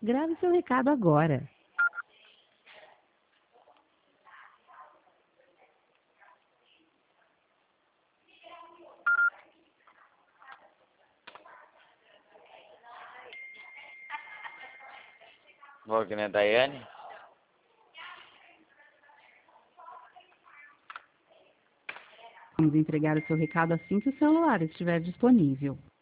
Grave seu recado agora. Wagner Daiane. Vamos entregar o seu recado assim que o celular estiver disponível.